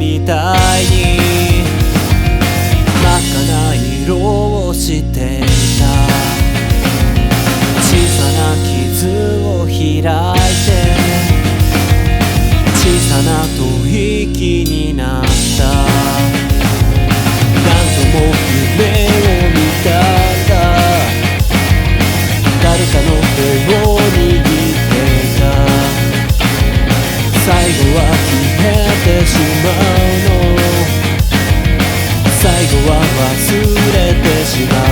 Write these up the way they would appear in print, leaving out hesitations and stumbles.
みたいに真っ赤な色をしていた。小さな傷を開いて小さな吐息になった。何度も夢を見たんだ。誰かの手を握ってた。最後は消えてしまうの。最後は忘れてしま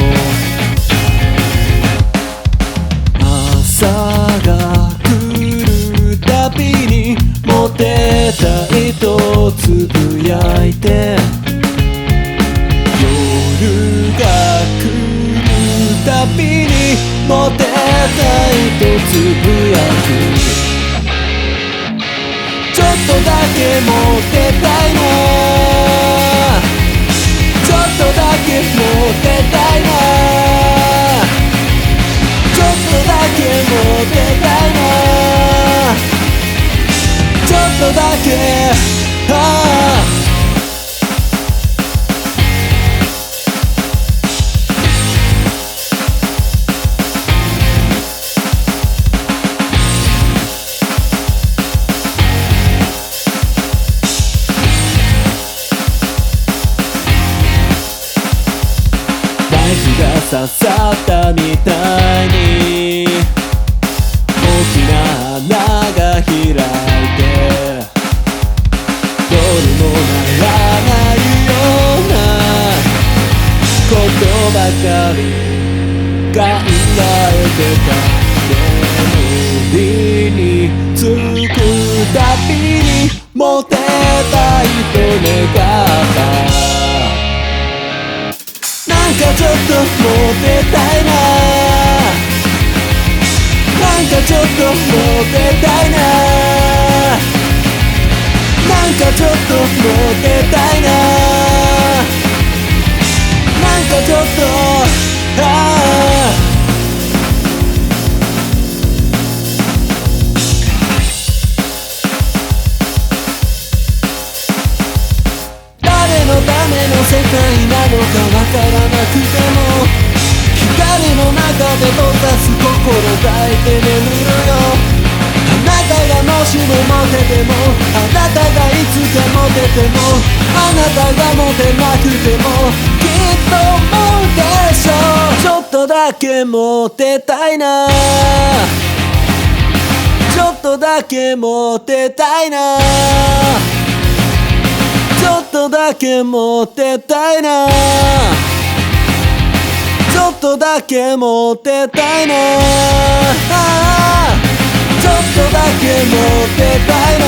うの。朝が来るたびにモテたいとつぶやいて、夜が来るたびにモテたいとつぶやく。ちょっとだけモテたいな。ちょっとだけモテたいな。ちょっとだけモテたいな。ちょっとだけナイフが刺さったみたいに大きな穴が開いて、どうにもならないようなことばかり考えてた。眠りにつくたびにモテたいと願った。なんかちょっとモテたいな。なんかちょっとモテたいな。なんかちょっとモテたいな。なんかちょっと誰のための世界なのかわからなくても、光の中で閉ざす心抱いて眠るよ。あなたがもしもモテても、あなたがいつかモテても、あなたがモテなくてもきっと思うでしょう。ちょっとだけモテたいな。ちょっとだけモテたいな。ちょっとだけモテたいな。ちょっとだけモテたいな。ちょっとだけモテたいな。